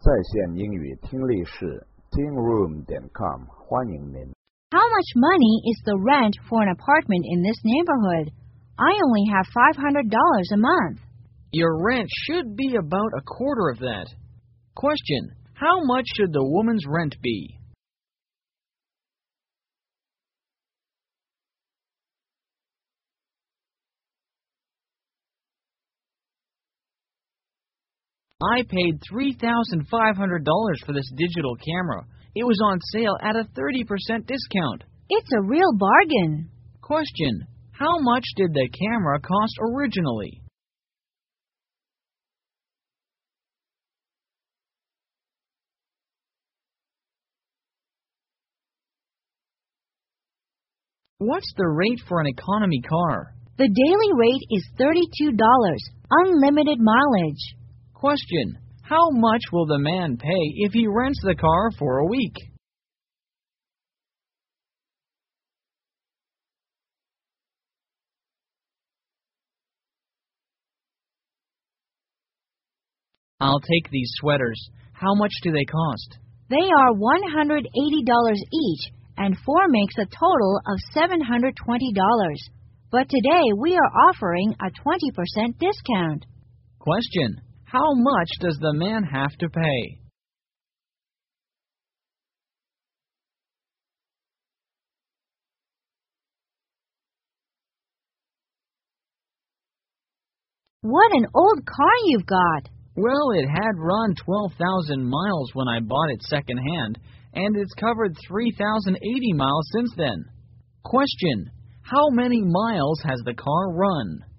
在线英语听力室 tingroom.com 欢迎您。 How much money is the rent for an apartment in this neighborhood? I only have $500 a month. Your rent should be about a quarter of that. Question: How much should the woman's rent be? I paid $3,500 for this digital camera. It was on sale at a 30% discount. It's a real bargain. Question: How much did the camera cost originally? What's the rate for an economy car? The daily rate is $32, unlimited mileage. Question: How much will the man pay if he rents the car for a week? I'll take these sweaters. How much do they cost? They are $180 each, and 4 makes a total of $720. But today we are offering a 20% discount. Question: How much does the man have to pay? What an old car you've got! Well, it had run 12,000 miles when I bought it second-hand, and it's covered 3,080 miles since then. Question: How many miles has the car run?